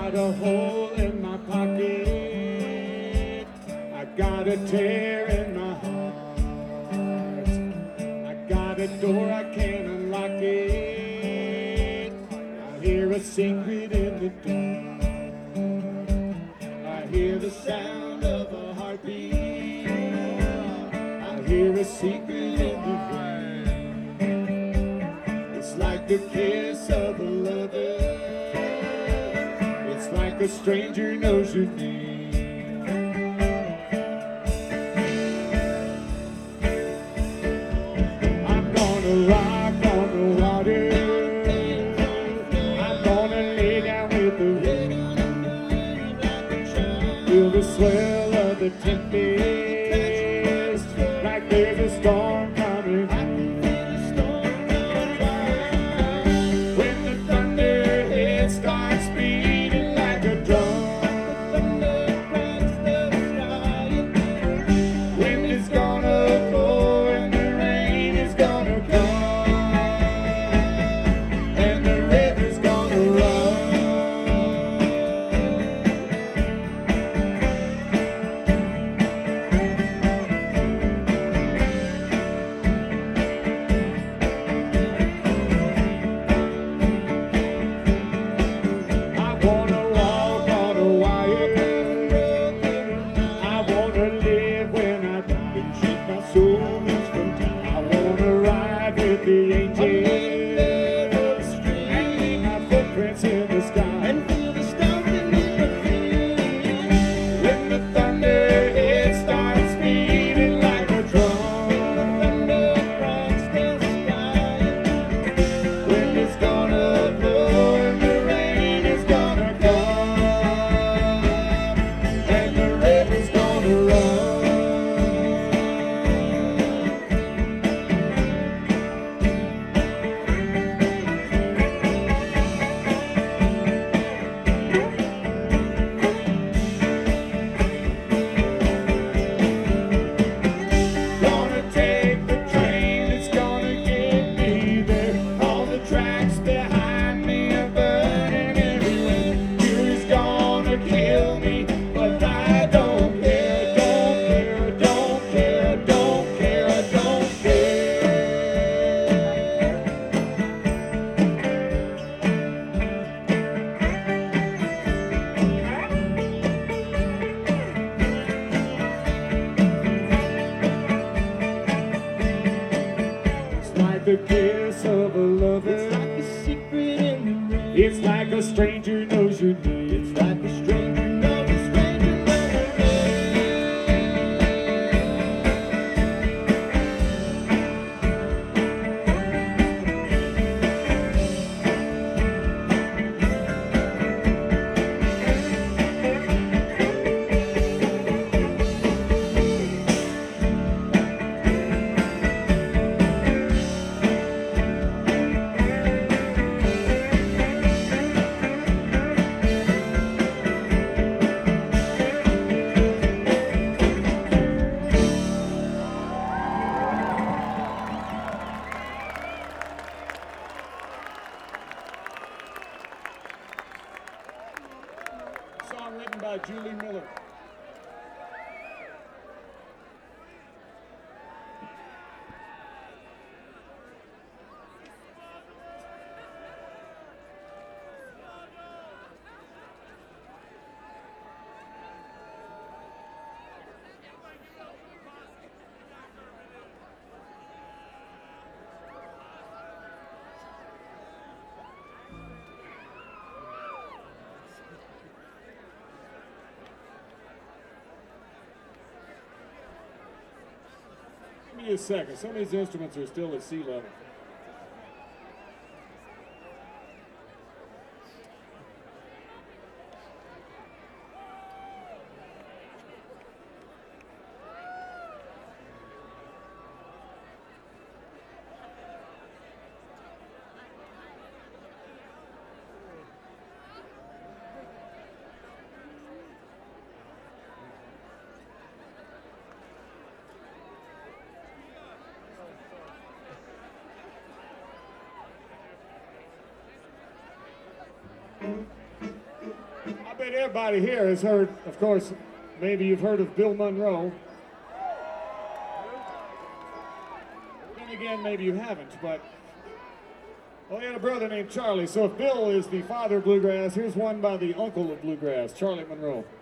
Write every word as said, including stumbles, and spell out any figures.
got a hole in my pocket. I got a tear in my heart. I got a door, I can't unlock it. I hear a secret in the dark. I hear the sound of a heartbeat. I hear a secret in the rain. It's like the kiss of a lover. It's like a stranger knows your name. I'm gonna rock on the water. I'm gonna lay down with the wind. Feel the swell of the tempest, like there's a storm coming. When the thunder hits, starts beating like a drum. Wind is gonna blow and the rain is gonna come, and the river's gonna run. I wanna walk on a wire. I wanna live when I die and keep my soul loose from time. I wanna ride with the angels and leave my footprints in the sky and feel the stars beneath my feet. When the thunder it starts beating like a drum, thunder cracks the sky. Wind is gonna blow and the rain is gonna come, and the river's gonna run. Gonna take the train, it's gonna get me there. All the tracks behind me are burning everywhere. Fear is gonna kill me, but I don't care, don't care, don't care, don't care, I don't care. It's like the kiss of a lover. It's like a secret in the rain. It's like a stranger knows your name. It's like a stranger knows a stranger knows your Song written by Julie Miller. Give me a second. Some of these instruments are still at sea level. bet everybody here has heard, of course, maybe you've heard of Bill Monroe. Then again, maybe you haven't, but well, he had a brother named Charlie. So if Bill is the father of bluegrass, here's one by the uncle of bluegrass, Charlie Monroe.